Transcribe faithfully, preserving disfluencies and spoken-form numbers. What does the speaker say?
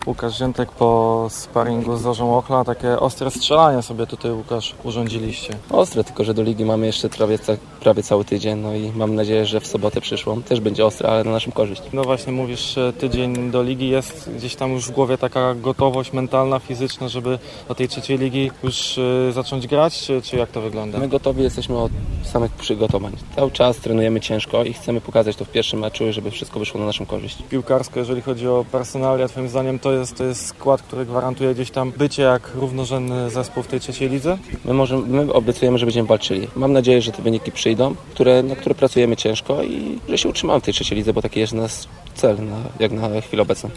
Łukasz Ziętek po sparingu z Zorzą Ochla. Takie ostre strzelanie sobie tutaj, Łukasz, urządziliście. Ostre, tylko że do ligi mamy jeszcze prawie, prawie cały tydzień, no i mam nadzieję, że w sobotę przyszłą też będzie ostre, ale na naszą korzyść. No właśnie mówisz, tydzień do ligi, jest gdzieś tam już w głowie taka gotowość mentalna, fizyczna, żeby do tej trzeciej ligi już y, zacząć grać, czy, czy jak to wygląda? My gotowi jesteśmy od samych przygotowań. Cały czas trenujemy ciężko i chcemy pokazać to w pierwszym meczu, żeby wszystko wyszło na naszą korzyść. Piłkarsko, jeżeli chodzi o personalia, twoim zdaniem to jest, to jest skład, który gwarantuje gdzieś tam bycie jak równorzędny zespół w tej trzeciej lidze? My, możemy, my obiecujemy, że będziemy walczyli. Mam nadzieję, że te wyniki przyjdą, które, na które pracujemy ciężko i że się utrzymamy w tej trzeciej lidze, bo taki jest nasz cel na, jak na chwilę obecną.